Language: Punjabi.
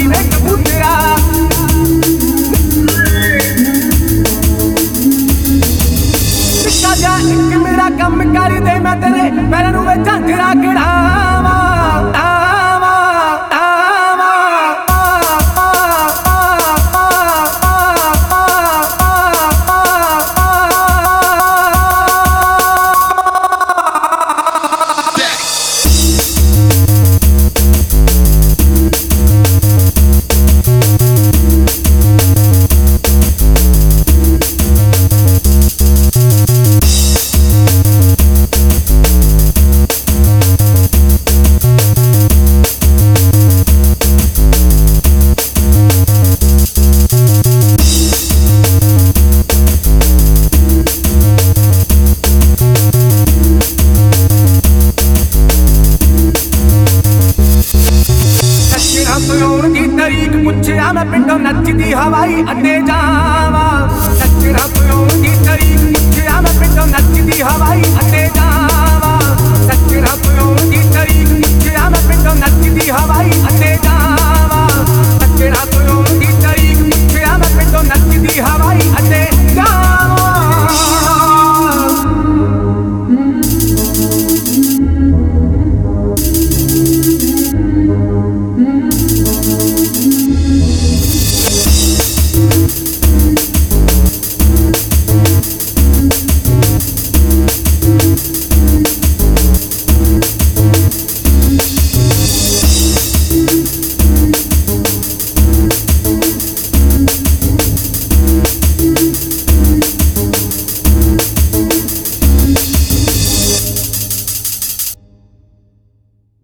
ਪਾਈ ਵੇ ਕਬੂਤਰਾ ਨਿੱਕਾ ਜਿਹਾ ਇੱਕ ਮੇਰਾ ਕੰਮ ਕਰ ਦੇ ਮੈਂ ਤੇਰੇ ਪੈਰਾਂ ਨੂੰ ਵੇ ਝਾਂਜਰਾ ਕਢਾਵਾਂ ਦੀ ਤਰੀਕ ਪੁੱਛਿਆ ਮੈਂ ਪਿੰਡੋਂ ਨੱਚਦੀ ਹਵਾਈ ਅੱਡੇ ਜਾਵਾਂ ਸੱਚਰਾ ਪਿਉਣ ਦੀ ਤਰੀਕ ਪੁੱਛਿਆ ਮੈਂ ਪਿੰਡੋਂ ਨੱਚਦੀ ਹਵਾਈ ਅੱਡੇ ਜਾਵਾਂ ਸੱਚਰਾ ਪਿਉਣ ਦੀ ਤਰੀਕ ਪੁੱਛਿਆ ਮੈਂ ਪਿੰਡੋਂ ਨੱਚਦੀ ਹਵਾਈ